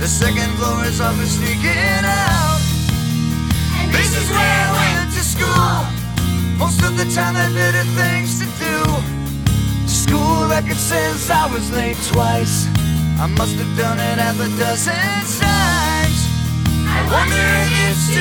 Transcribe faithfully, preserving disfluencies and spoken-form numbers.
second floor is always sneaking out. And This is where I went to school. Most of the time I had better things to do. School record says I was late twice. I must have done it half a dozen times. I Wonder if you